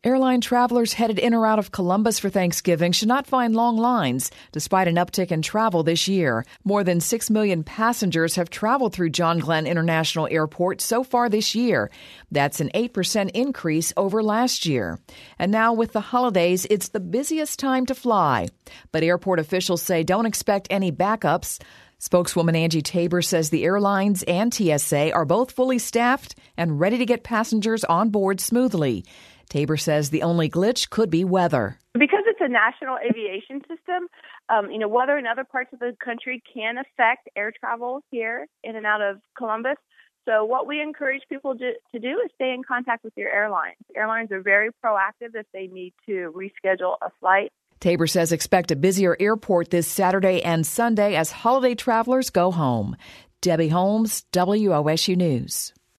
Airline travelers headed in or out of Columbus for Thanksgiving should not find long lines, despite an uptick in travel this year. More than 6 million passengers have traveled through John Glenn International Airport so far this year. That's an 8% increase over last year. And now with the holidays, it's the busiest time to fly. But airport officials say don't expect any backups. Spokeswoman Angie Tabor says the airlines and TSA are both fully staffed and ready to get passengers on board smoothly. Tabor says the only glitch could be weather. Because it's a national aviation system, weather in other parts of the country can affect air travel here in and out of Columbus. So what we encourage people to do is stay in contact with your airlines. Airlines are very proactive if they need to reschedule a flight. Tabor says expect a busier airport this Saturday and Sunday as holiday travelers go home. Debbie Holmes, WOSU News.